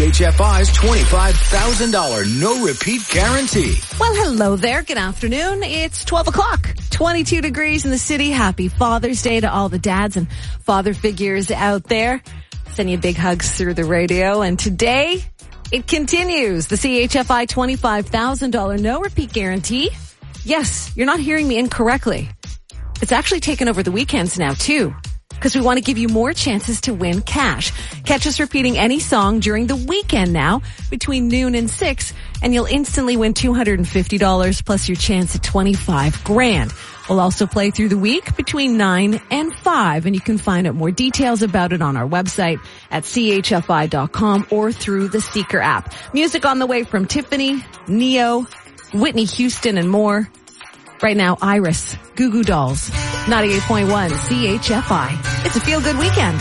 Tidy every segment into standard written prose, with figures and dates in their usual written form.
CHFI's $25,000 no-repeat guarantee. Well, hello there. Good afternoon. It's 12 o'clock, 22 degrees in the city. Happy Father's Day to all the dads and father figures out there. Send you big hugs through the radio. And today, it continues. The CHFI $25,000 no-repeat guarantee. Yes, you're not hearing me incorrectly. It's actually taken over the weekends now, too, because we want to give you more chances to win cash. Catch us repeating any song during the weekend now between noon and 6, and you'll instantly win $250 plus your chance at $25,000. We'll also play through the week between 9 and 5, and you can find out more details about it on our website at chfi.com or through the Seeker app. Music on the way from Tiffany, Neo, Whitney Houston, and more. Right now, Iris, Goo Goo Dolls, 98.1 CHFI. It's a feel-good weekend.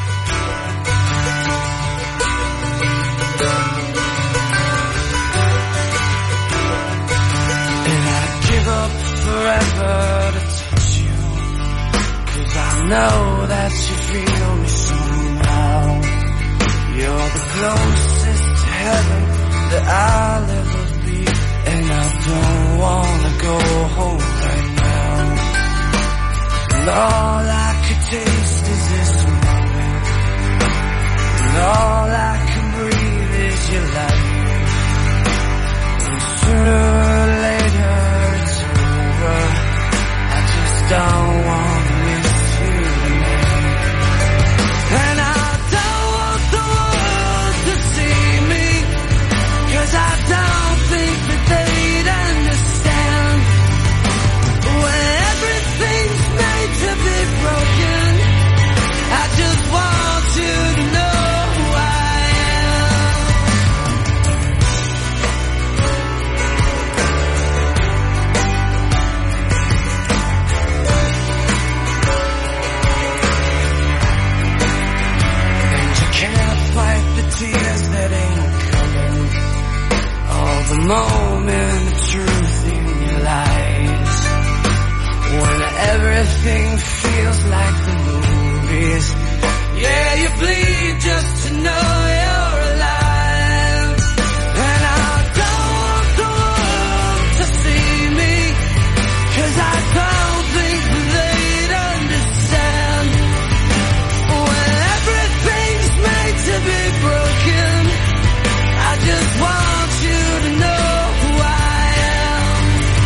And I'd give up forever to touch you, 'cause I know that you feel me somehow. You're the closest to heaven that I'll ever be, and I don't wanna go home right now. And all I could taste is this moment, and all I can breathe is your light. And sooner or later it's over. I just don't wanna miss you tonight. And I don't want the world to see me, 'cause I don't think that they'd understand when everything's made to be broken. I just want you to know who I am. And you can't fight the tears that ain't coming, all the moment of truth in your lies, when everything feels like the movies. Yeah, you bleed just to know you're alive. And I don't want the world to see me, 'cause I don't think they'd understand when everything's made to be broken. I just want you to know who I am.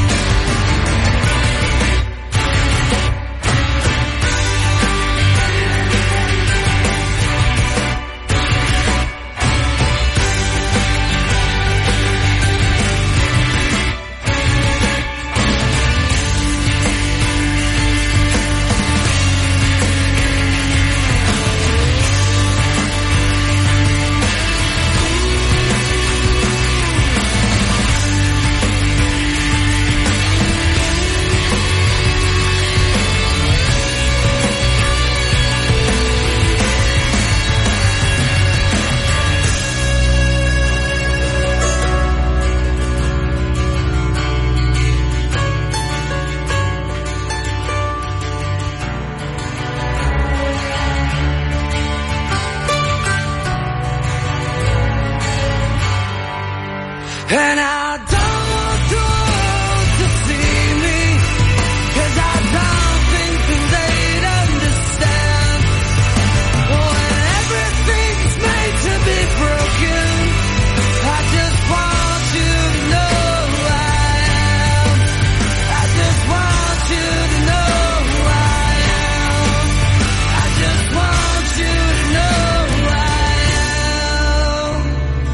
And I don't want the world to see me, 'cause I don't think that they'd understand when everything's made to be broken. I just want you to know who I am. I just want you to know who I am. I just want you to know who I am.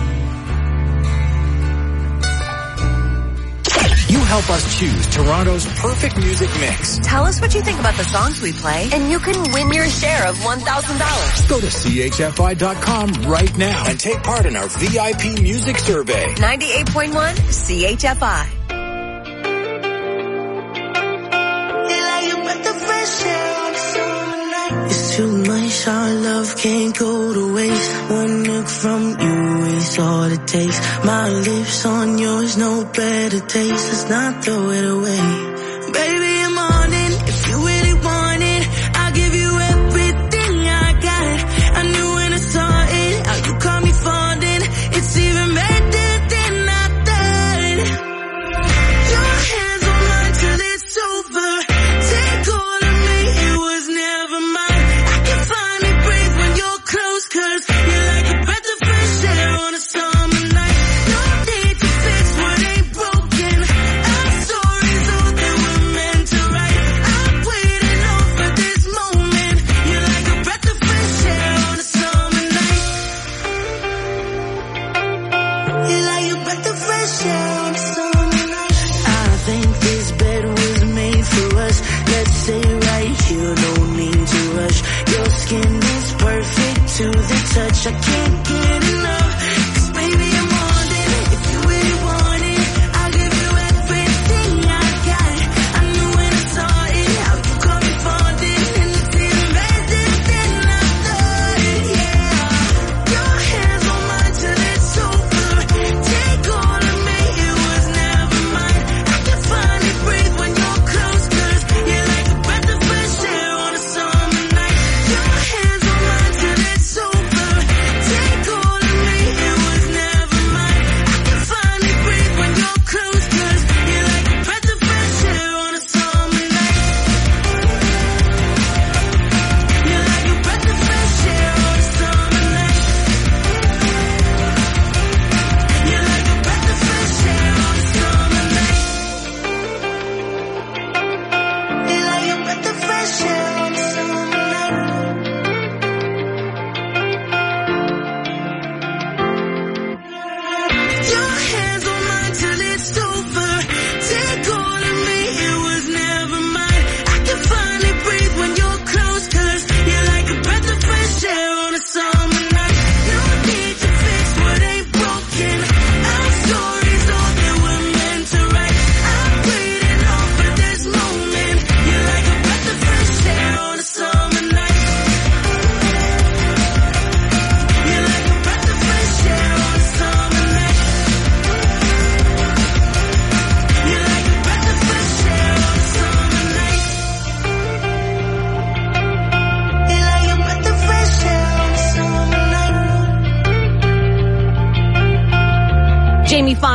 You help us choose Toronto's perfect music mix. Tell us what you think about the songs we play, and you can win your share of $1,000. Go to chfi.com right now and take part in our VIP music survey. 98.1 CHFI. It's too much, our love can't go to waste. One look from you is all it takes. My lips on yours, no better taste. Let's not throw it away. Baby, I'm on it. If you really want it, I'll give you everything I got. I knew when I saw it, how you caught me falling.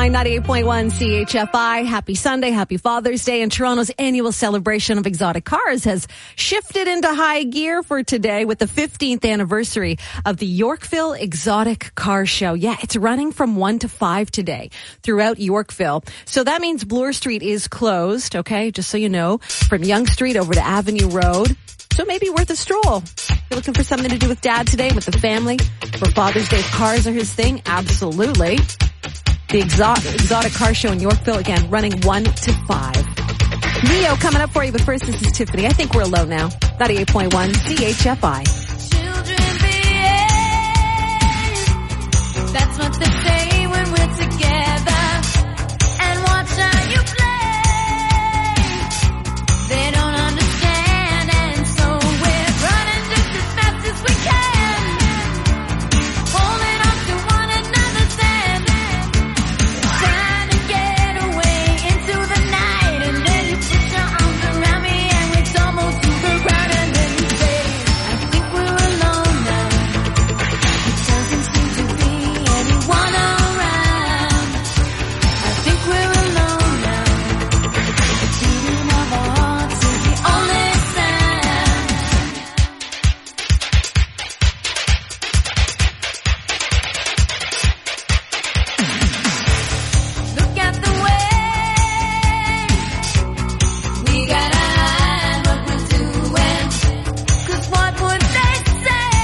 99, 98.1 CHFI. Happy Sunday, happy Father's Day. And Toronto's annual celebration of exotic cars has shifted into high gear for today with the 15th anniversary of the Yorkville Exotic Car Show. Yeah, it's running from 1 to 5 today throughout Yorkville. So that means Bloor Street is closed, okay? Just so you know, from Yonge Street over to Avenue Road. So maybe worth a stroll. You're looking for something to do with Dad today, with the family, for Father's Day. Cars are his thing. Absolutely. The exotic car show in Yorkville, again, running 1 to 5. Neo coming up for you, but first this is Tiffany. I think we're alone now. 98.1 CHFI. Children behave. That's what they say when we're together. And watch how you play. They don't understand, and so we're running just as fast as we can. Holding on to one another's hand. Trying to get away into the night. And then you put your arms around me and we tumble to the ground. And then you say, I think we're alone now. It doesn't seem to be anyone around. I think we're alone now. The beating of our hearts is the only sound. Look at the way we gotta hide what we're doing. 'Cause what would they say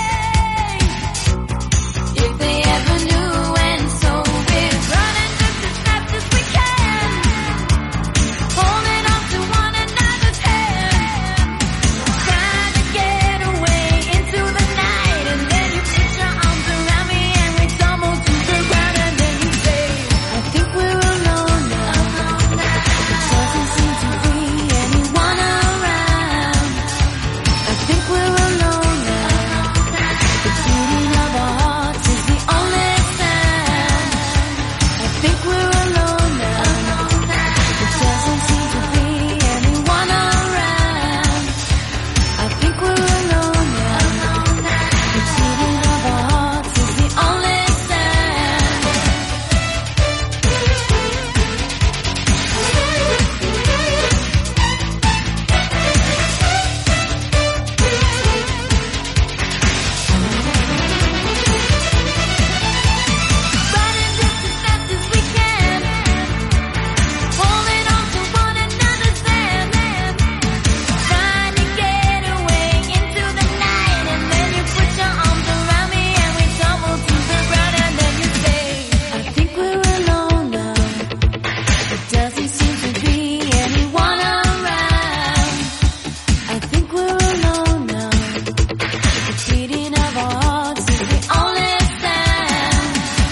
if they ever knew? And so we're running just as fast as we can, holding on to one another's hand, trying to get away into the night. And then you put your arms around me and we tumble to the ground. And then you say, I think we're alone now. It doesn't seem to be anyone around. I think we're alone now. The beating of our hearts is the only sound. I think we're alone now. It doesn't seem to be anyone around. I think we're alone now. The beating of our hearts is the only sound. Running just as fast as we can, holding on to one another's hand, trying to get away into the night. And then you put your arms around me and we tumble to the ground. And then you say, I think we're alone now. It doesn't seem to be anyone around. I think we're alone now. The beating of our hearts is the only sound.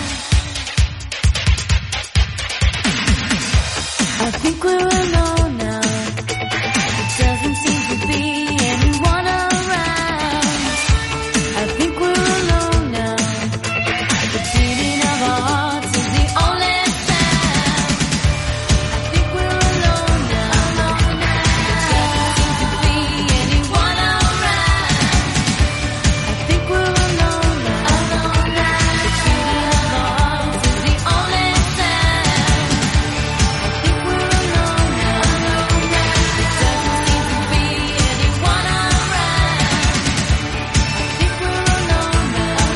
I think we're alone now. It doesn't seem to be anyone around. I think we're alone now. The beating of our hearts is the only sound. I think we're alone now. It doesn't seem to be anyone around. I think we're alone now. The beating of our hearts is the only sound. I think we're alone now. It doesn't seem to be anyone around. I think we're alone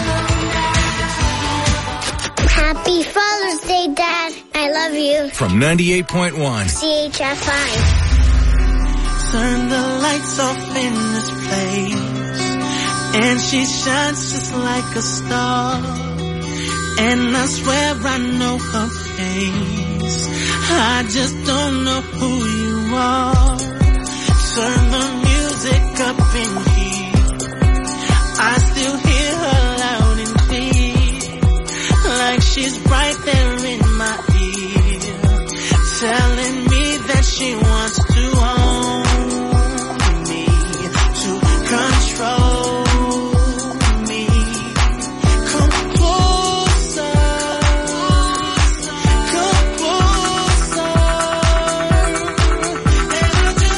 now. Happy Father's Day, Dad. I love you. From 98.1. CHFI. Turn the lights off in this place, and she shines just like a star. And I swear I know her face, I just don't know who you are. Turn the music up in here, I still hear her loud and clear, like she's right there in my ear, telling me that she wants to own me, to control me. Come closer, come closer, and I just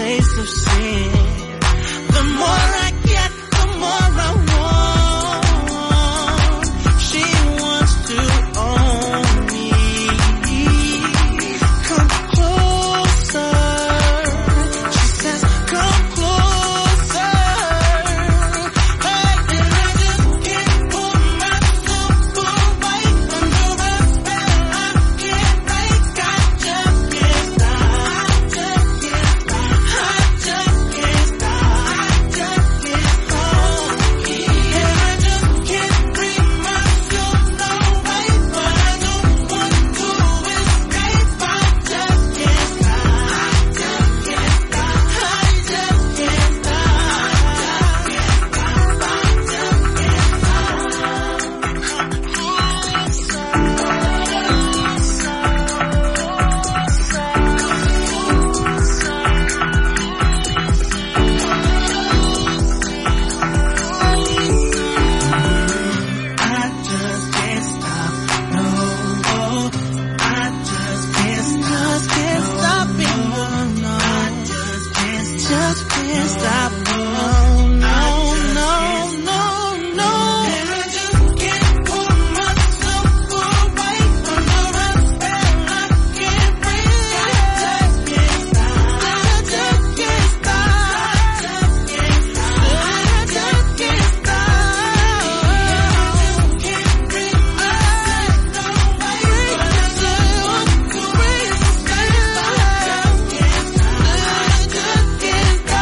taste of sin. The more I get, the more I want. She wants to own me. Come closer. She says, come closer. Hey, and I just can't pull myself away under a spell. I can't break. I just can't stop. I just can't stop. I just can't stop. And I just can't bring myself no way, but I don't want to escape. I just can't stop. I just can't stop. I just can't stop. No, no, no, no, no. And I just can't pull myself away under a spell. I can't breathe. I just can't stop. I just can't stop. I just can't stop. I just can't bring myself no way, but I just want to escape. I just can't stop. I just can't stop.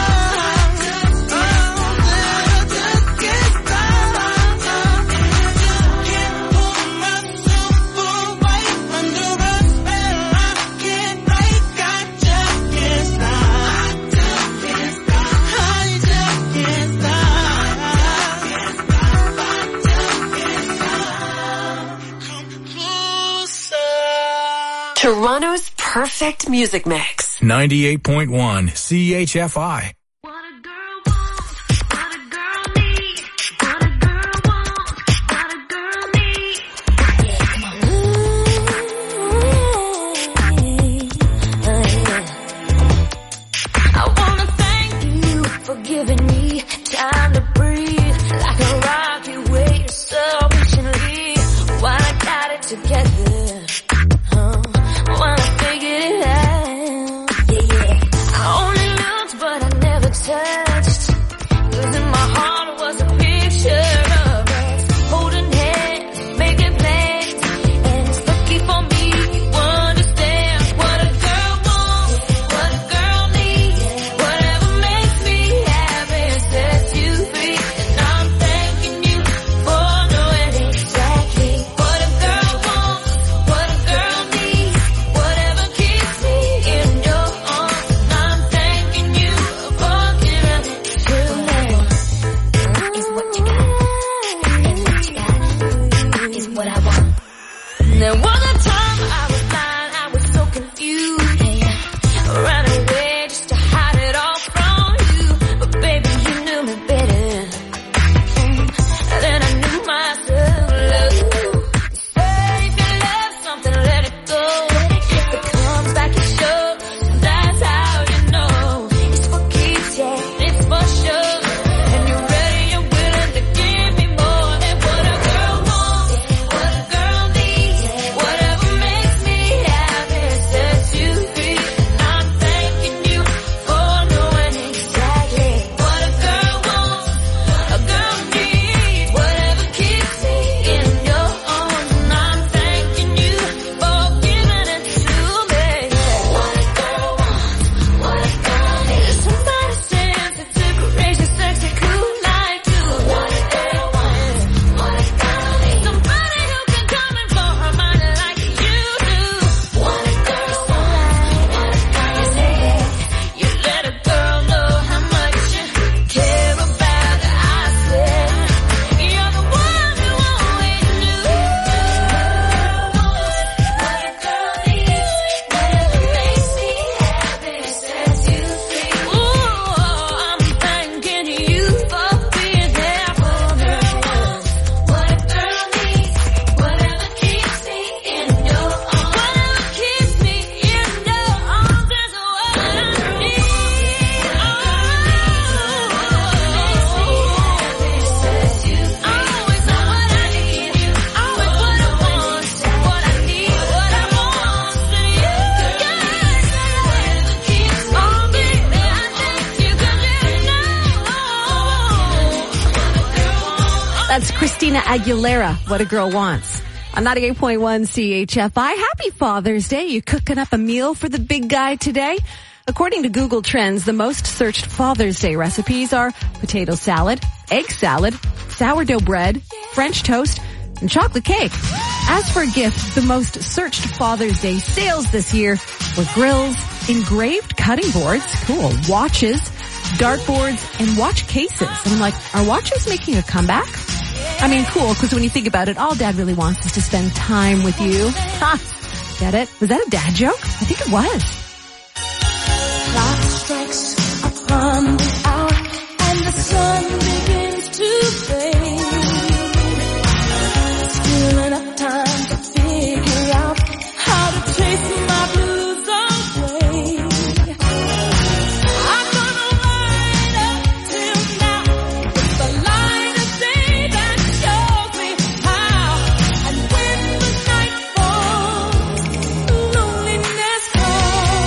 Toronto's perfect music mix. 98.1 CHFI. What a girl wants, what a girl needs, what a girl wants, what a girl needs. I wanna thank you for giving me time to breathe, like a rocky way so patiently. While I got it together, while I figured it out. I only looked, but I never That's Christina Aguilera, What a Girl Wants. On 98.1 CHFI, happy Father's Day. You cooking up a meal for the big guy today? According to Google Trends, the most searched Father's Day recipes are potato salad, egg salad, sourdough bread, French toast, and chocolate cake. As for gifts, the most searched Father's Day sales this year were grills, engraved cutting boards, cool, watches, dartboards, and watch cases. And I'm like, are watches making a comeback? I mean, cool, because when you think about it, all Dad really wants is to spend time with you. Ha! Get it? Was that a dad joke? I think it was. Clock strikes upon the hour and the sun begins to fade. Still enough time to figure out how to chase my blues away. I'm gonna ride up till now with the light of day that shows me how. And when the night falls, loneliness calls.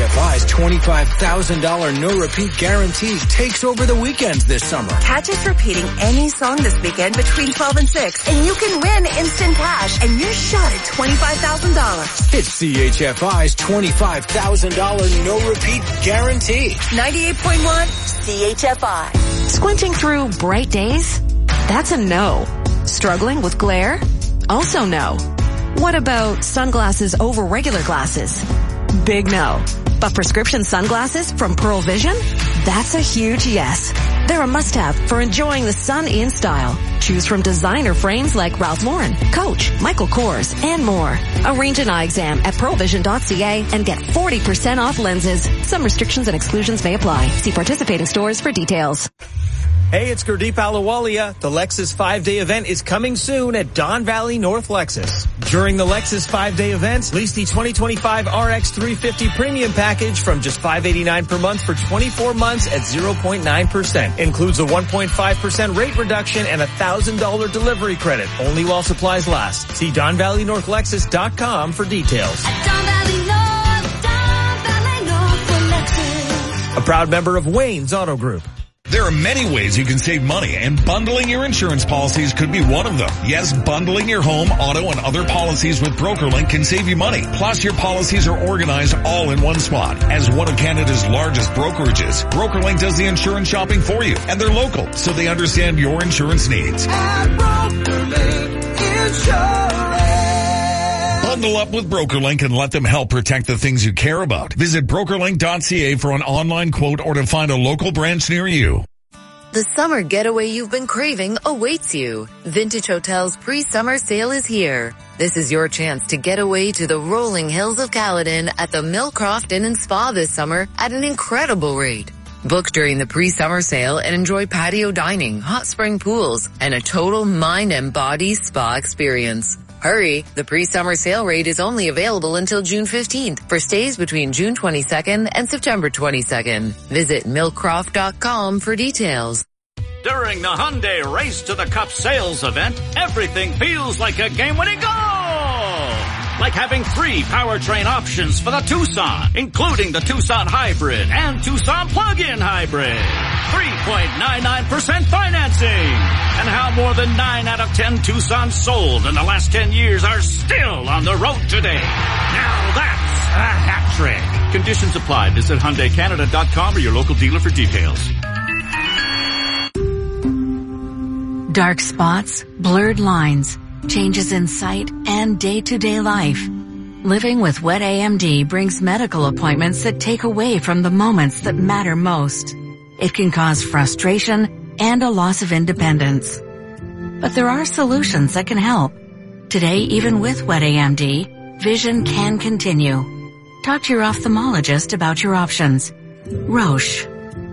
CHFI's $25,000 no-repeat guarantee takes over the weekends this summer. Catch us repeating any song this weekend between 12 and 6, and you can win instant cash and your shot at $25,000. It's CHFI's $25,000 no-repeat guarantee. 98.1 CHFI. Squinting through bright days? That's a no. Struggling with glare? Also no. What about sunglasses over regular glasses? Big no. But prescription sunglasses from Pearl Vision? That's a huge yes. They're a must-have for enjoying the sun in style. Choose from designer frames like Ralph Lauren, Coach, Michael Kors, and more. Arrange an eye exam at pearlvision.ca and get 40% off lenses. Some restrictions and exclusions may apply. See participating stores for details. Hey, it's Gurdeep Ahluwalia. The Lexus 5-day event is coming soon at Don Valley North Lexus. During the Lexus 5-day event, lease the 2025 RX 350 Premium Package from just $589 per month for 24 months at 0.9%. Includes a 1.5% rate reduction and $1,000 delivery credit, only while supplies last. See DonValleyNorthLexus.com for details. At Don Valley North for Lexus. A proud member of Wayne's Auto Group. There are many ways you can save money, and bundling your insurance policies could be one of them. Yes, bundling your home, auto, and other policies with BrokerLink can save you money. Plus, your policies are organized all in one spot. As one of Canada's largest brokerages, BrokerLink does the insurance shopping for you, and they're local, so they understand your insurance needs. At BrokerLink Insurance. Bundle up with BrokerLink and let them help protect the things you care about. Visit brokerlink.ca for an online quote or to find a local branch near you. The summer getaway you've been craving awaits you. Vintage Hotel's pre-summer sale is here. This is your chance to get away to the rolling hills of Caledon at the Millcroft Inn and Spa this summer at an incredible rate. Book during the pre-summer sale and enjoy patio dining, hot spring pools, and a total mind and body spa experience. Hurry, the pre-summer sale rate is only available until June 15th for stays between June 22nd and September 22nd. Visit millcroft.com for details. During the Hyundai Race to the Cup sales event, everything feels like a game-winning goal! Like having 3 powertrain options for the Tucson, including the Tucson Hybrid and Tucson Plug-in Hybrid. 3.99% financing. And how more than 9 out of 10 Tucsons sold in the last 10 years are still on the road today. Now that's a hat trick. Conditions apply. Visit HyundaiCanada.com or your local dealer for details. Dark spots, blurred lines, changes in sight, and day-to-day life. Living with wet AMD brings medical appointments that take away from the moments that matter most. It can cause frustration and a loss of independence. But there are solutions that can help. Today, even with wet AMD, vision can continue. Talk to your ophthalmologist about your options. Roche.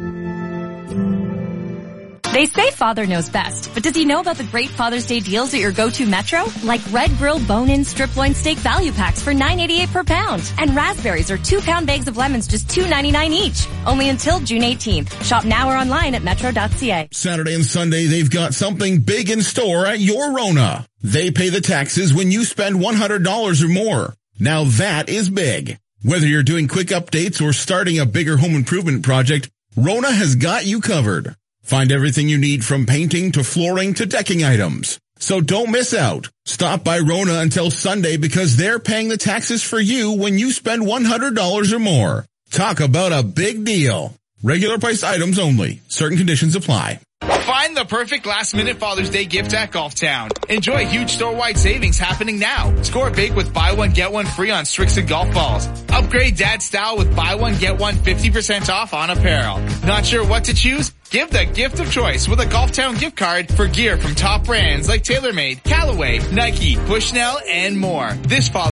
They say father knows best, but does he know about the great Father's Day deals at your go-to Metro? Like Red Grill bone-in strip loin steak value packs for $9.88 per pound. And raspberries or 2-pound bags of lemons just $2.99 each. Only until June 18th. Shop now or online at metro.ca. Saturday and Sunday, they've got something big in store at your Rona. They pay the taxes when you spend $100 or more. Now that is big. Whether you're doing quick updates or starting a bigger home improvement project, Rona has got you covered. Find everything you need from painting to flooring to decking items. So don't miss out. Stop by Rona until Sunday because they're paying the taxes for you when you spend $100 or more. Talk about a big deal. Regular price items only. Certain conditions apply. Find the perfect last-minute Father's Day gift at Golf Town. Enjoy huge store-wide savings happening now. Score big with buy one, get one free on Strixon golf balls. Upgrade dad style with buy one, get one 50% off on apparel. Not sure what to choose? Give the gift of choice with a Golf Town gift card for gear from top brands like TaylorMade, Callaway, Nike, Bushnell, and more. This Father's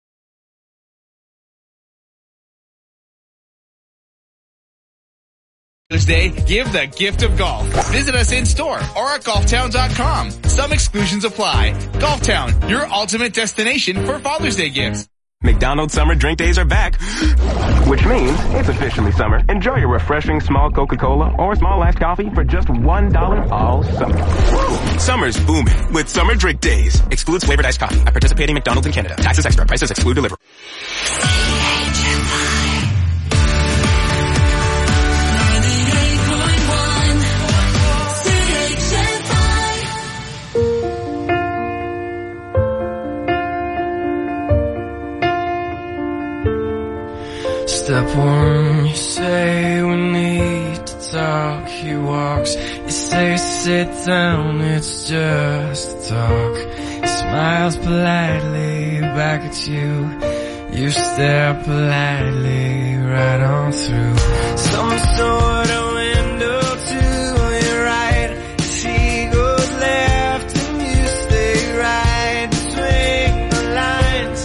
Day, give the gift of golf. Visit us in store or at golftown.com. Some exclusions apply. Golf Town, your ultimate destination for Father's Day gifts. McDonald's summer drink days are back, which means it's officially summer. Enjoy your refreshing small Coca-Cola or small iced coffee for just $1 all summer. Summer's booming with summer drink days. Excludes flavored iced coffee at participating McDonald's in Canada. Taxes extra. Prices exclude delivery. Step one, you say we need to talk. He walks, you say sit down, it's just a talk. He smiles politely back at you. You stare politely right on through some sort of window to your right. She goes left and you stay right between the lines.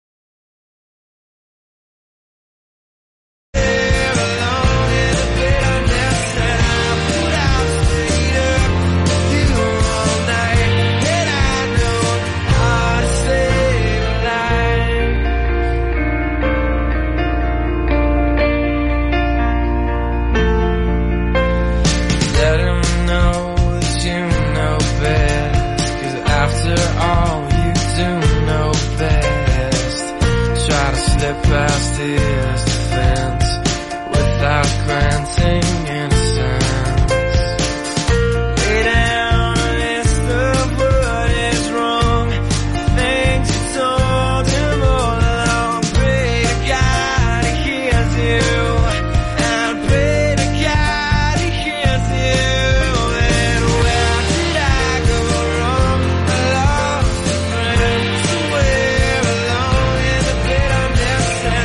Past his defense without granting innocence. Lay down a list of what is wrong, things you told him all along. Pray to God he hears you, and pray to God he hears you. And where did I go wrong? I lost a friend somewhere along in the bitterness.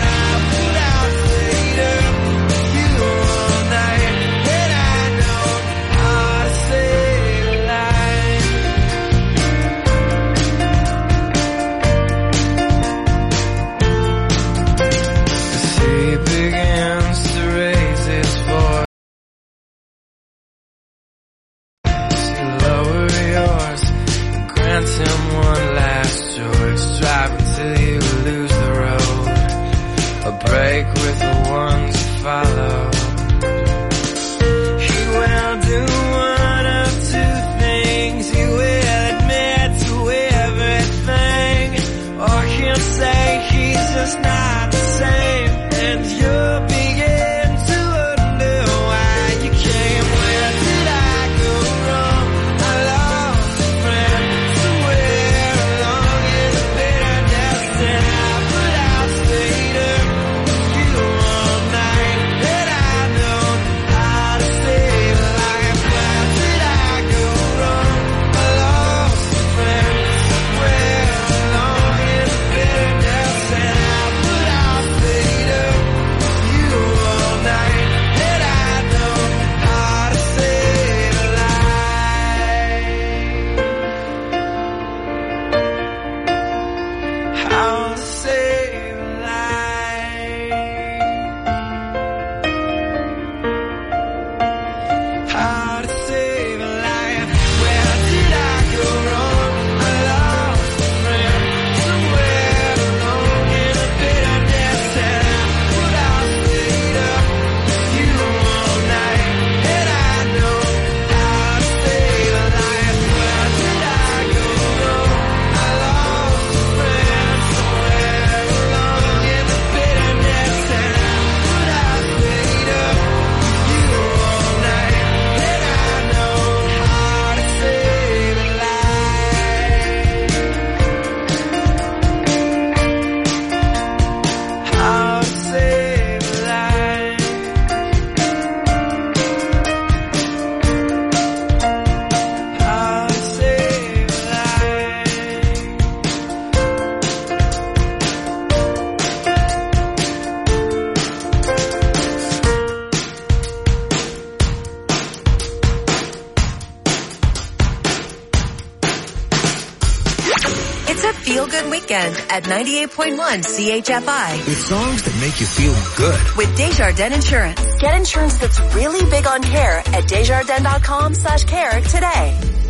Him one last choice, drive until you lose the road, a break with the ones you follow. He will do one of two things. He will admit to everything, or he'll say he's just not the same, and you'll begin to wonder why you came. Where did I go wrong? I lost a friend. Feel-good weekend at 98.1 CHFI. With songs that make you feel good. With Desjardins Insurance. Get insurance that's really big on care at Desjardins.com/care today.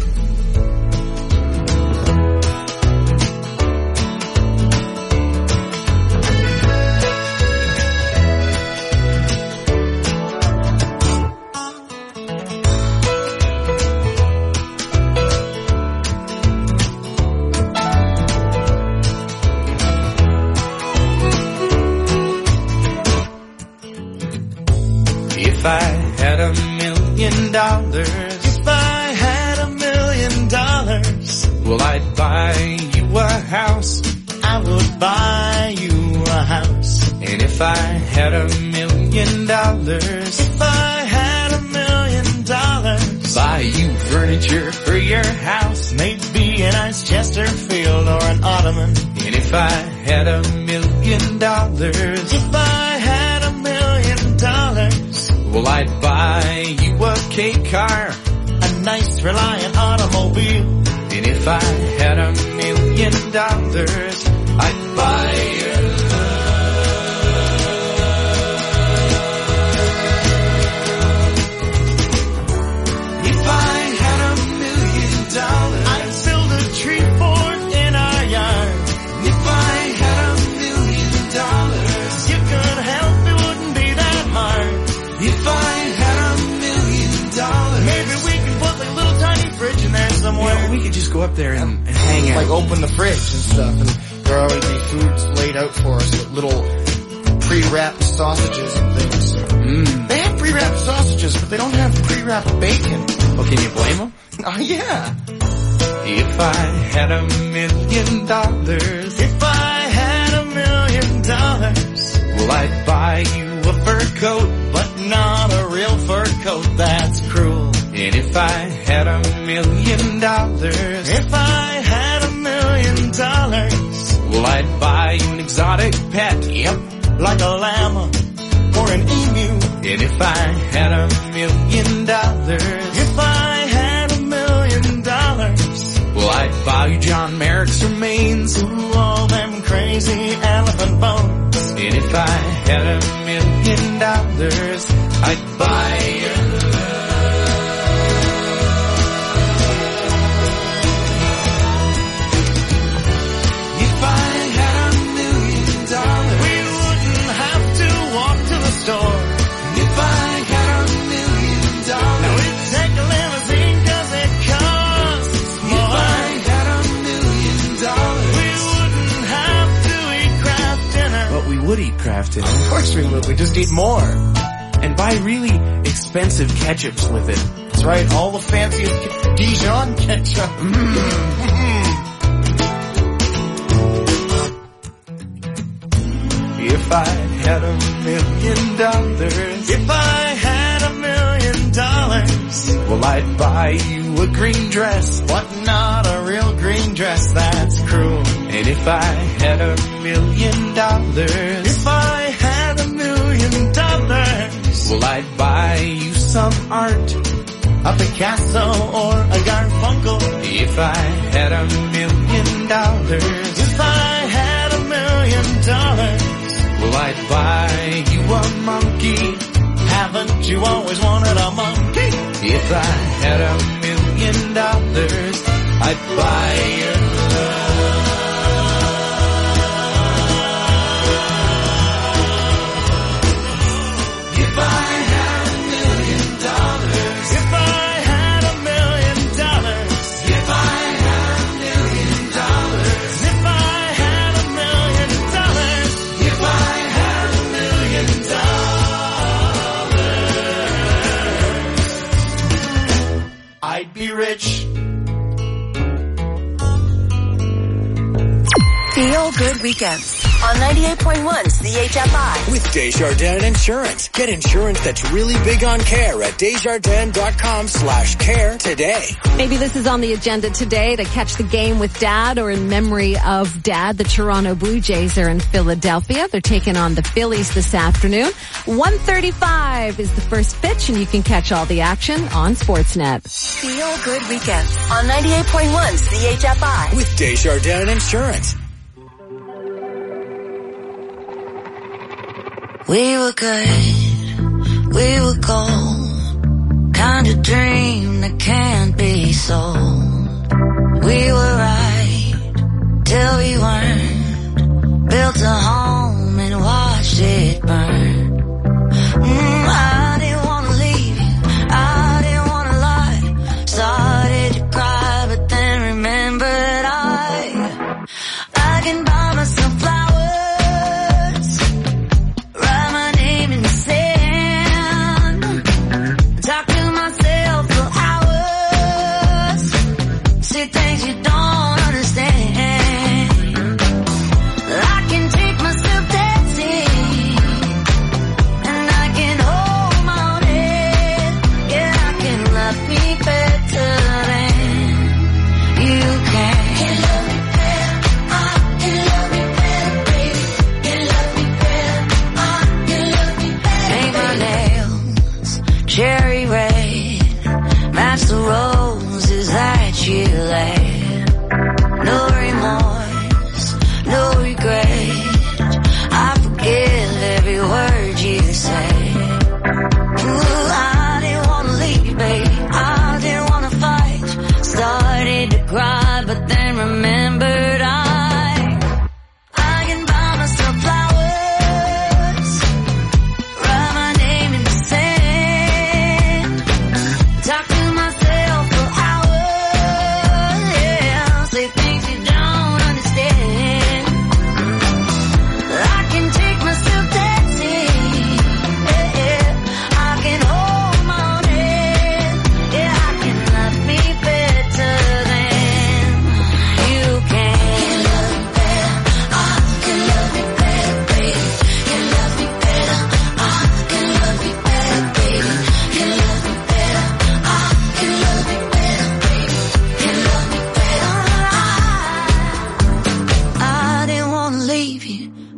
If I had $1 million, if I had $1 million, well, I'd buy you a house. I would buy you a house. And if if I had $1 million, if I had $1 million, buy you furniture for your house, maybe a nice Chesterfield or an ottoman. And if I had $1 million, if I had $1 million, well, I'd buy you a K car, a nice Reliant automobile. And if I had $1 million, I'd buy your I'd build a tree fort in our yard. If I had $1 million, you could help, it wouldn't be that hard. If I had $1 million, maybe we could put like a little tiny fridge in there somewhere. Yeah, we could just go up there and hang out. Like open the fridge and stuff, and there always be foods laid out for us with little pre-wrapped sausages and things. They have pre-wrapped sausages, but they don't have pre-wrapped bacon. Well, can you blame them? Oh, yeah. If I had $1 million, if I had $1 million, well, I'd buy you a fur coat, but not a real fur coat, that's cruel. And if I had $1 million, if I had $1 million, well, I'd buy you an exotic pet, yep, like a llama or an emu. And if I had $1 million, if I had $1 million, well, I'd buy you John Merrick's remains, ooh, all them crazy elephant bones. And if I had $1 million, I'd buy you if I had $1 million, we wouldn't have to walk to the store. If I had $1 million, now we'd take a limousine 'cause it costs more. If I had $1 million, we wouldn't have to eat Kraft dinner. But we would eat Kraft dinner. Of course we would. We just eat more. And buy really expensive ketchups with it. That's right. All the fanciest Dijon ketchup. If I had $1 million, if I had $1 million, well, I'd buy you a green dress, but not a real green dress, that's cruel. And if I had $1 million, if I had $1 million, well, I'd buy you some art, a Picasso or a Garfunkel. If I had $1 million, if I had $1 million, well, I'd buy you a monkey. Haven't you always wanted a monkey? If I had $1 million, I'd buy your love. If I had $1 million, if I had $1 million, if I had $1 million, if I had $1 million, if I had $1 million, I'd be rich. Feel good weekends on 98.1 CHFI. With Desjardins Insurance. Get insurance that's really big on care at Desjardins.com/care today. Maybe this is on the agenda today to catch the game with Dad or in memory of Dad. The Toronto Blue Jays are in Philadelphia. They're taking on the Phillies this afternoon. 1:35 is the first pitch, and you can catch all the action on Sportsnet. Feel good weekends on 98.1 CHFI. With Desjardins Insurance. We were good, we were gold, kind of dream that can't be sold. We were right, till we weren't, built a home and watched it burn. I didn't want to leave you, I didn't want to lie, started to cry but then remembered I can buy myself flowers. Things you don't understand. I can take my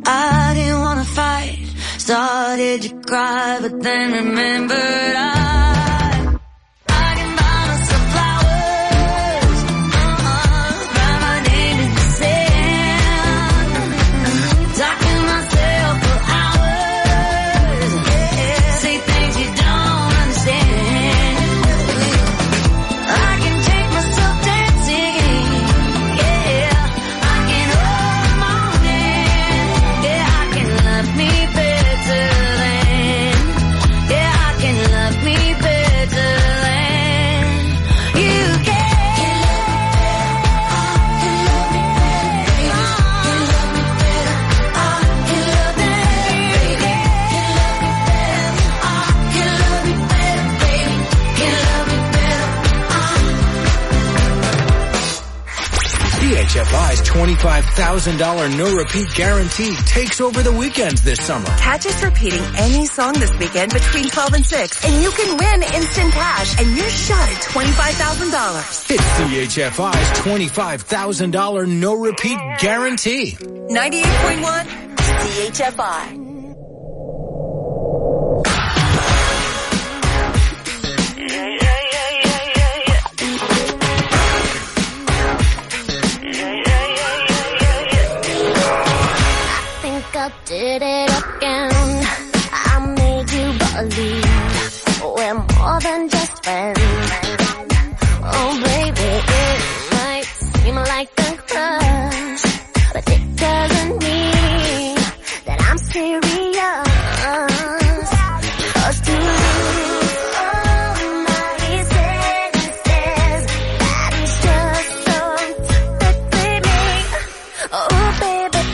I didn't wanna fight, started to cry, but then remembered I can buy myself flowers, write my name in the sand, talk to myself for hours, say things you don't understand. I can take myself dancing, I can hold the morning, I can love me better than, I can love me better than you can. CHFI's $25,000 no-repeat guarantee takes over the weekends this summer. Catch us repeating any song this weekend between 12 and 6, and you can win instant cash and your shot at $25,000. It's CHFI's $25,000 no-repeat guarantee. 98.1 CHFI. I did it again. I made you believe we're more than just friends. Oh baby, it might seem like a crush, but it doesn't mean that I'm serious. 'Cause to lose all my senses, that is just so typically me. Oh baby, baby.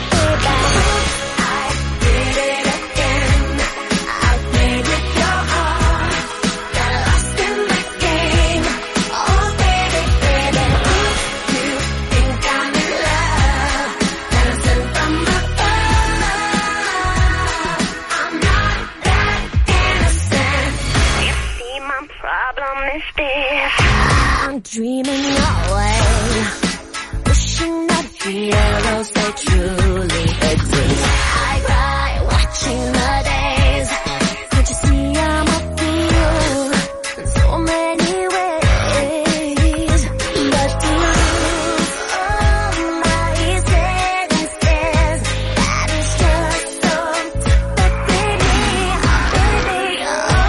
I'm dreaming away, wishing that heroes they truly exist. I cry watching the days. Can't you see I'm a fool in so many ways? But to lose all my senses, that is just so typically me, baby.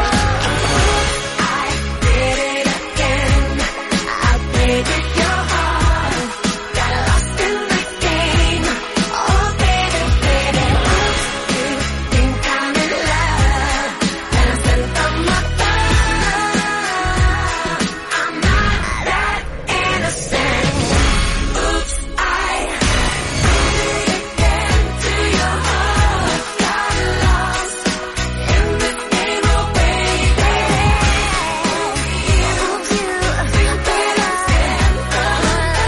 I did it again. I played with your heart, got lost in the game. Oh baby, baby, you think I'm in love, and I sent from above. I'm not that innocent. Oops, I did it again to your heart, got lost in the game. Oh baby, oops, you better stand from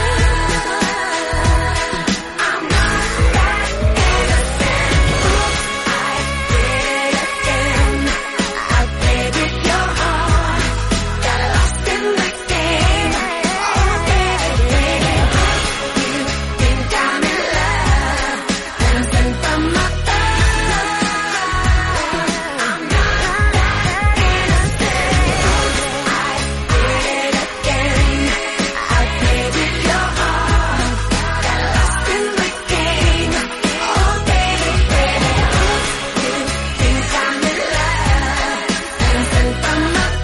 I'm not that innocent. Oops, I did it again. I played with your heart, got lost in the game. Oh baby, you think I'm in love, and I sent from above. I'm not that innocent. I did it again. I played with your heart, got lost in the game. Oh baby, you think I'm in love, and I sent from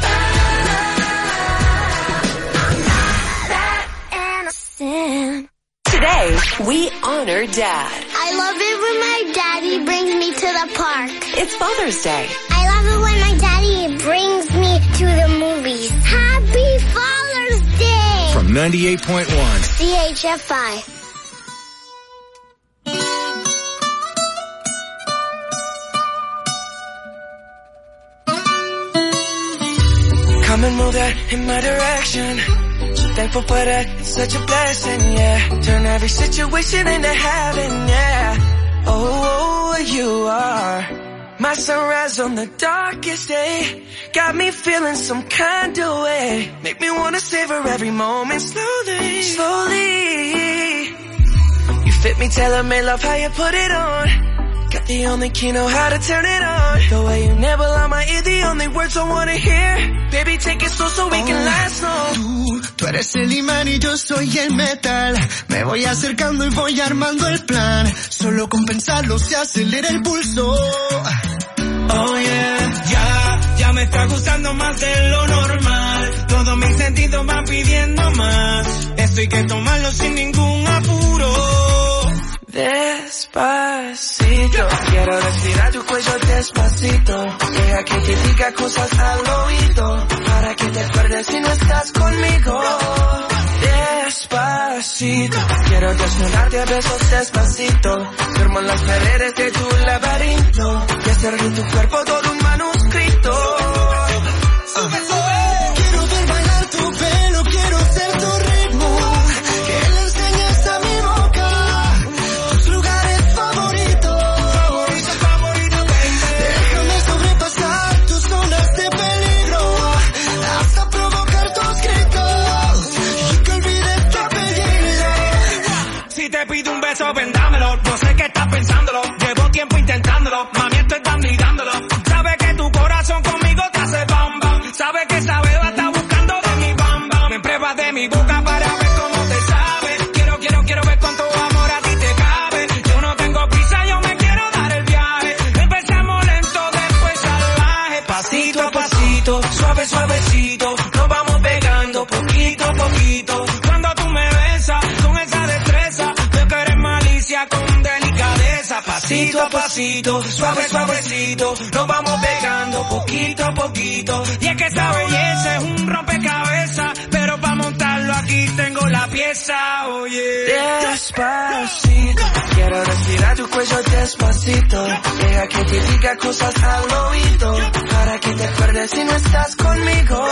above. I'm not that innocent. Today, we honor Dad. I love it when my daddy brings me to the park. It's Father's Day. I love it when my daddy brings me to the movies. Happy Father's Day! From 98.1 CHFI. Come and move that in my direction. So thankful for that, it's such a blessing, yeah. Turn every situation into heaven, yeah. Oh, you are my sunrise on the darkest day. Got me feeling some kind of way. Make me wanna savor every moment slowly, slowly. You fit me, tailor-made, love how you put it on. the only key, know how to turn it on. The way you never lie my ear, the only words I wanna hear. Baby, take it slow so we can last long. Tú eres el imán y yo soy el metal. Me voy acercando y voy armando el plan. Solo con pensarlo se acelera el pulso. Oh yeah, ya me está gustando más de lo normal. Todos mis sentidos van pidiendo más. Esto hay que tomarlo sin ningún apuro. Despacito, quiero respirar tu cuello despacito. Deja que te diga cosas al oído, para que te acuerdes si no estás conmigo. Despacito, quiero desnudarte a besos despacito. Firmo en las paredes de tu laberinto y hacer de tu cuerpo todo un manuscrito. Quiero ver bailar tu pelo, quiero ser tu ritmo. Que le enseñes a mi boca tus lugares favoritos. Déjame sobrepasar tus zonas de peligro, hasta provocar tus gritos y que olvides tu apellido. Si te pido un beso, ven dámelo. No sé qué estás pensándolo, llevo tiempo intentándolo. Mami, estoy dando y dándolo. Sabes que tu corazón conmigo te hace bam bam. Sabes que esa beba está buscando de mi bam bam. Me pruebas de mi boca para ver cómo te sabe. Quiero ver cuánto amor a ti te cabe. Yo no tengo prisa, yo me quiero dar el viaje. Empezamos lento, después salvaje. Pasito a pasito, suave suavecito. Nos vamos pegando poquito a poquito. Cuando tú me besas con esa destreza, veo que eres malicia con delicadeza. Pasito a pasito, suave suavecito. Nos vamos pegando poquito a poquito. Y es que esa belleza es un rompecabezas, pero para montarlo aquí tengo la pieza. Oye, despacito, quiero respirar tu cuello despacito. Deja que te diga cosas al oído, para que te acuerdes si no estás conmigo.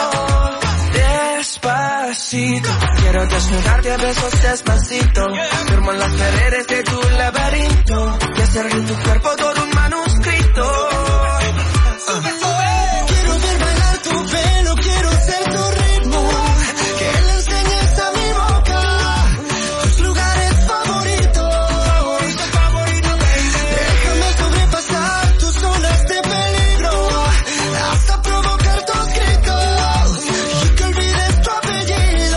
Despacito, quiero desnudarte a besos despacito. Firmo en las paredes de tu laberinto y hacer de tu cuerpo todo un manuscrito. Quiero ver bailar tu pelo, quiero ser tu ritmo. Que le enseñes a mi boca tus lugares favoritos. Déjame sobrepasar tus zonas de peligro, hasta provocar tus gritos y que olvides tu apellido.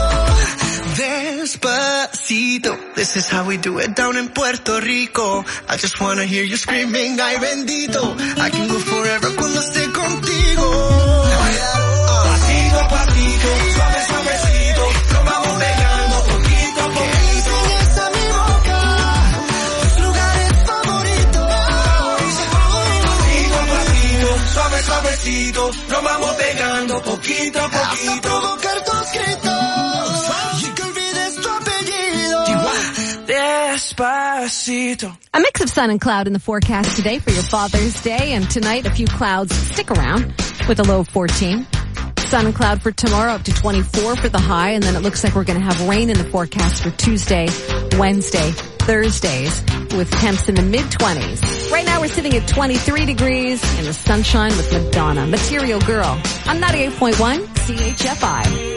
Despacito, this is how we do it down in Puerto Rico. I just wanna hear you screaming, ay bendito. I can go forever cuando esté contigo. Pasito a pasito, suave suavecito, nos vamos pegando poquito a poquito. Que enseñes a mi boca tus lugares favoritos. Pasito a pasito, suave suavecito, nos vamos pegando poquito a poquito. Hasta provocar tus gritos y que olvides tu apellido. Despacito. A mix of sun and cloud in the forecast today for your Father's Day, and tonight a few clouds stick around with a low of 14. Sun and cloud for tomorrow, up to 24 for the high, and then it looks like we're going to have rain in the forecast for Tuesday, Wednesday, Thursdays, with temps in the mid-20s. Right now we're sitting at 23 degrees in the sunshine with Madonna, Material Girl, on 98.1 CHFI.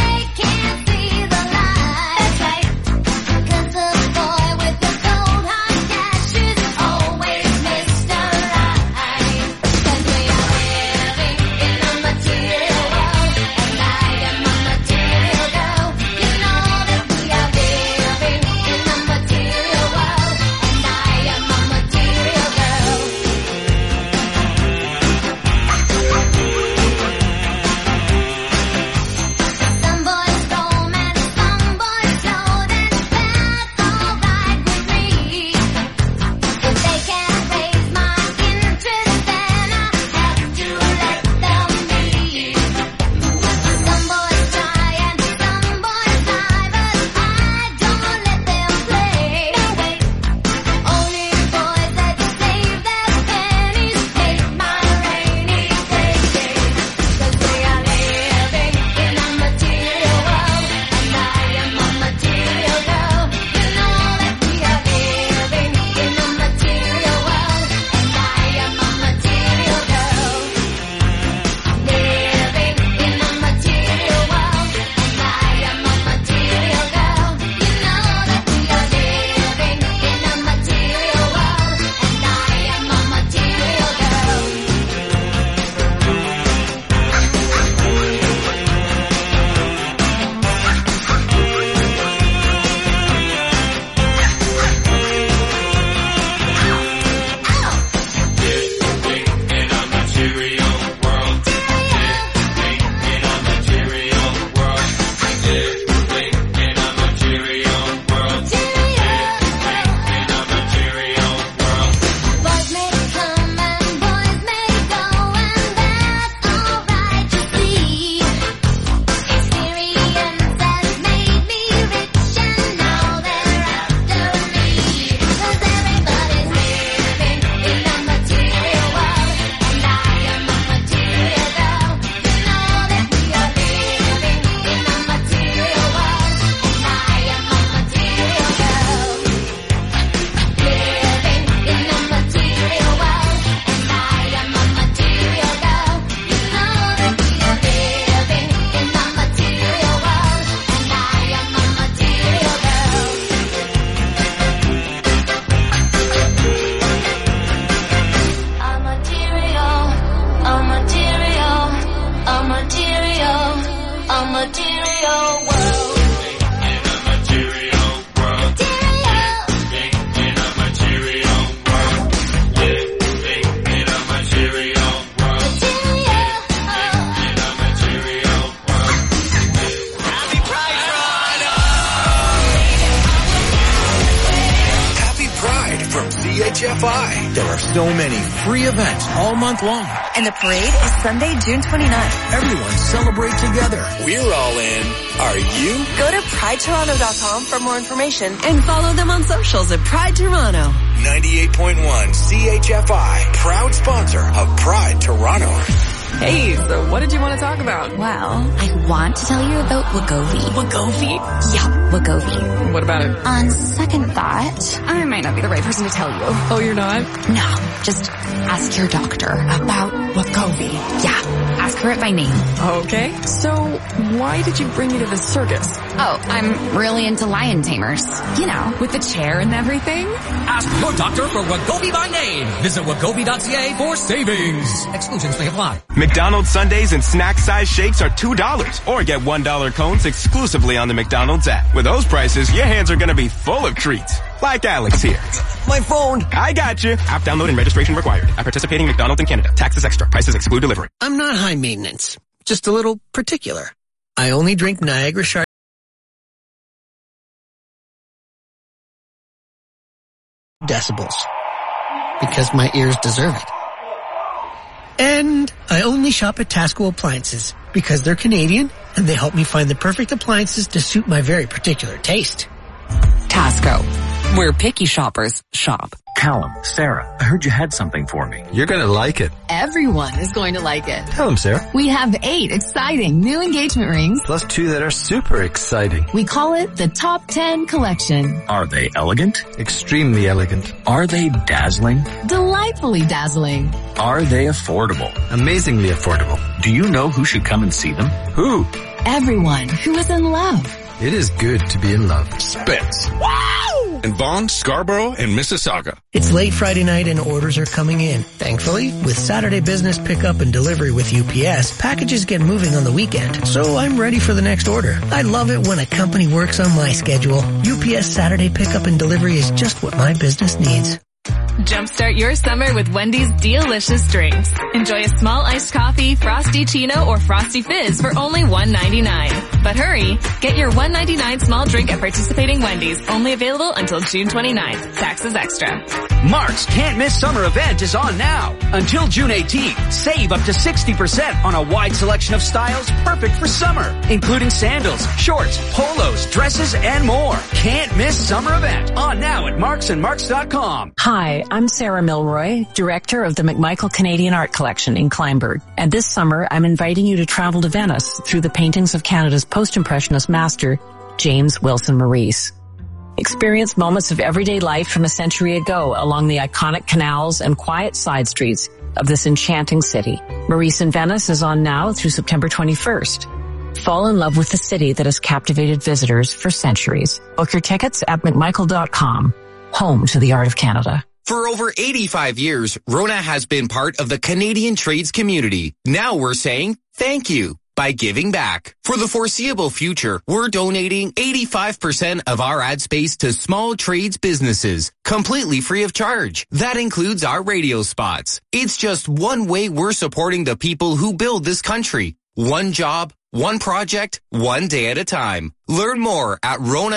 Cause the boy with the gold heart material world. CHFI. There are so many free events all month long. And the parade is Sunday, June 29th. Everyone celebrate together. We're all in. Are you? Go to PrideToronto.com for more information and follow them on socials at Pride Toronto. 98.1 CHFI. Proud sponsor of Pride Toronto. Hey, so what did you want to talk about? Well, I want to tell you about Wegovy. Wegovy? Yeah, Wegovy. What about it? On second thought, I might not be the right person to tell you. Oh, you're not? No, just ask your doctor about Wegovy. Yeah, ask her it by name. Okay, so why did you bring me to the circus? Oh, I'm really into lion tamers. You know, with the chair and everything. Ask your doctor for Wegovy by name. Visit Wegovy.ca for savings. Exclusions may apply. McDonald's Sundays and snack-size shakes are $2, or get $1 cones exclusively on the McDonald's app. With those prices, your hands are gonna be full of treats. Like Alex here. My phone. I got you. App download and registration required. At participating McDonald's in Canada. Taxes extra. Prices exclude delivery. I'm not high maintenance. Just a little particular. I only drink Niagara Chardonnay. Decibels. Because my ears deserve it. And I only shop at Tasco Appliances because they're Canadian and they help me find the perfect appliances to suit my very particular taste. Tasco, where picky shoppers shop. Callum, Sarah, I heard you had something for me. You're gonna like it. Everyone is going to like it. Tell them, Sarah. We have 8 exciting new engagement rings. Plus 2 that are super exciting. We call it the Top 10 Collection. Are they elegant? Extremely elegant. Are they dazzling? Delightfully dazzling. Are they affordable? Amazingly affordable. Do you know who should come and see them? Who? Everyone who is in love. It is good to be in love. Spence. Wow! In Vaughan, Scarborough, and Mississauga. It's late Friday night and orders are coming in. Thankfully, with Saturday business pickup and delivery with UPS, packages get moving on the weekend. So I'm ready for the next order. I love it when a company works on my schedule. UPS Saturday pickup and delivery is just what my business needs. Jumpstart your summer with Wendy's delicious drinks. Enjoy a small iced coffee, Frosty Chino, or Frosty Fizz for only $1.99. But hurry, get your $1.99 small drink at participating Wendy's. Only available until June 29th. Taxes extra. Mark's Can't Miss Summer event is on now. Until June 18th, save up to 60% on a wide selection of styles perfect for summer, including sandals, shorts, polos, dresses, and more. Can't Miss Summer event on now at marksandmarks.com. Hi, I'm Sarah Milroy, Director of the McMichael Canadian Art Collection in Kleinburg. And this summer, I'm inviting you to travel to Venice through the paintings of Canada's post-impressionist master, James Wilson Maurice. Experience moments of everyday life from a century ago along the iconic canals and quiet side streets of this enchanting city. Maurice in Venice is on now through September 21st. Fall in love with the city that has captivated visitors for centuries. Book your tickets at McMichael.com, home to the art of Canada. For over 85 years, Rona has been part of the Canadian trades community. Now we're saying thank you by giving back. For the foreseeable future, we're donating 85% of our ad space to small trades businesses, completely free of charge. That includes our radio spots. It's just one way we're supporting the people who build this country. One job, one project, one day at a time. Learn more at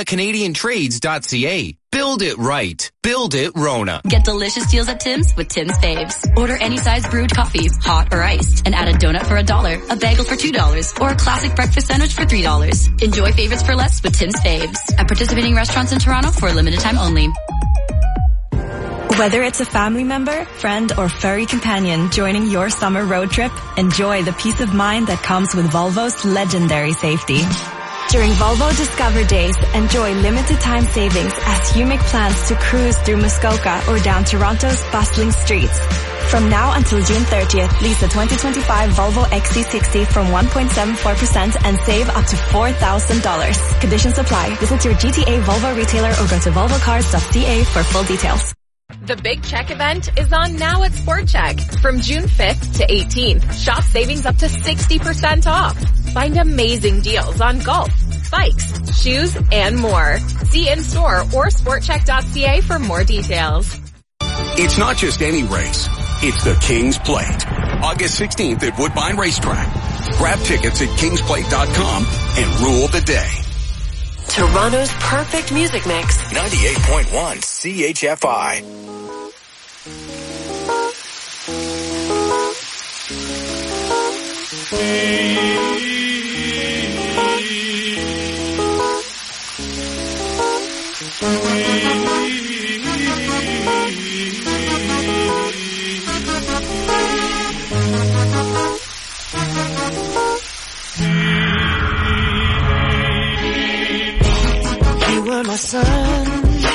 RonaCanadianTrades.ca. Build it right. Build it Rona. Get delicious deals at Tim's with Tim's Faves. Order any size brewed coffees, hot or iced, and add a donut for $1, a bagel for $2, or a classic breakfast sandwich for $3. Enjoy favorites for less with Tim's Faves. At participating restaurants in Toronto for a limited time only. Whether it's a family member, friend, or furry companion joining your summer road trip, enjoy the peace of mind that comes with Volvo's legendary safety. During Volvo Discover Days, enjoy limited time savings as you make plans to cruise through Muskoka or down Toronto's bustling streets. From now until June 30th, lease a 2025 Volvo XC60 from 1.74% and save up to $4,000. Conditions apply. Visit your GTA Volvo retailer or go to volvocars.ca for full details. The Big Check event is on now at Sport Check. From June 5th to 18th, shop savings up to 60% off. Find amazing deals on golf, bikes, shoes, and more. See in-store or sportcheck.ca for more details. It's not just any race. It's the King's Plate. August 16th at Woodbine Racetrack. Grab tickets at kingsplate.com and rule the day. Toronto's perfect music mix. 98.1 CHFI. You were my sun,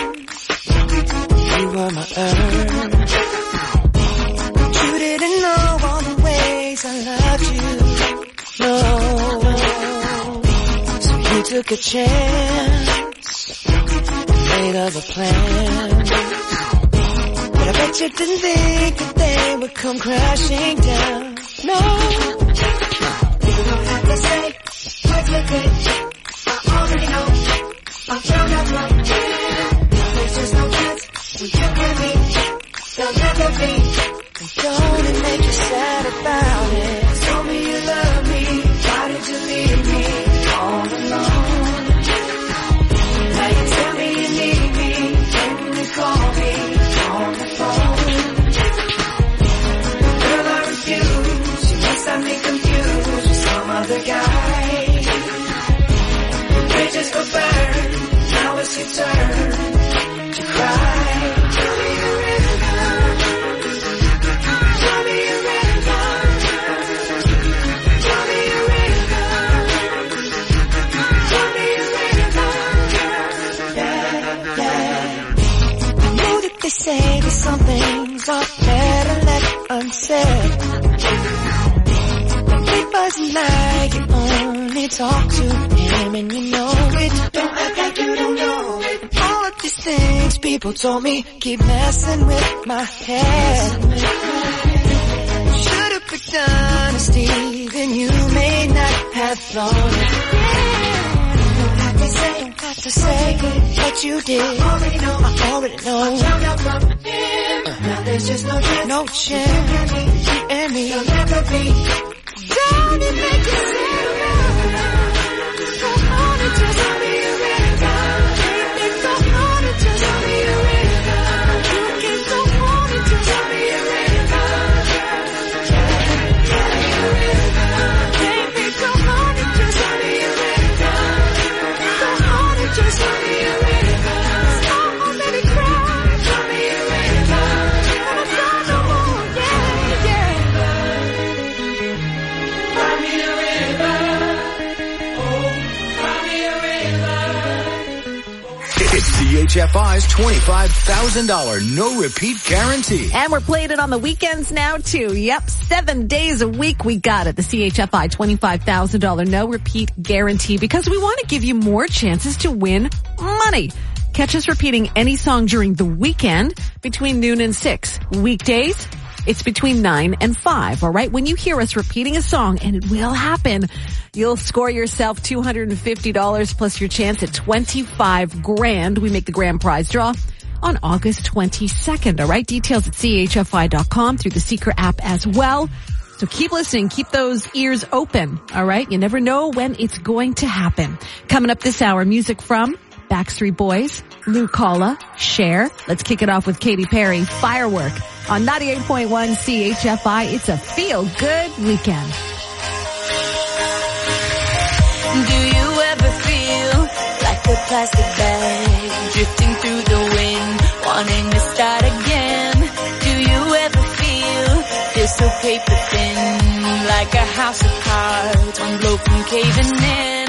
you were my earth. You didn't know all the ways I loved you, no. So you took a chance, made other plans. But I bet you didn't think that they would come crashing down, no. You don't have to say what's the good, I already know. I'm found out right here. There's just no chance we you can be. There'll never be. Don't it make you sad about it? Told me you love me. Why did you leave me all alone? Now you tell me you need me. When you call me on the phone. Girl, I refuse. You must have me confused with some other guy. Bridges go burn. Now it's your turn to cry. Tell me a river. Tell me a river. Tell me a river. Tell me a river. Yeah, yeah. I know that they say that some things are better left unsaid. But it wasn't like you only talk to him and you know it. Don't act like you don't know it. All of these things people told me keep messing with my head. Should've picked honesty, then you may not have thought it. Don't have to say what you did. I already know. I found out from him. Now there's just no chance. You and me. There'll never be. Don't it make you sad about it? Go on and just tell me a river. Go on and just tell me a river. You can go on and just tell me a river. Baby, go on and just tell me a river. Go on and just tell me a river. Oh, let me cry. Tell me a river. And I'm not no more. Yeah, yeah. Cry me a river. It's CHFI's $25,000 no repeat guarantee. And we're playing it on the weekends now too. Yep, 7 days a week we got it. The CHFI $25,000 no repeat guarantee because we want to give you more chances to win money. Catch us repeating any song during the weekend between noon and 6. Weekdays, it's between 9 and 5, all right? When you hear us repeating a song, and it will happen, you'll score yourself $250 plus your chance at $25,000. We make the grand prize draw on August 22nd, all right? Details at chfi.com through the Seeker app as well. So keep listening, keep those ears open, all right? You never know when it's going to happen. Coming up this hour, music from Backstreet Boys, Lou Kala, Cher. Let's kick it off with Katy Perry, Firework. On 98.1 CHFI, it's a feel-good weekend. Do you ever feel like a plastic bag drifting through the wind, wanting to start again? Do you ever feel so paper thin, like a house of cards, one blow from caving in?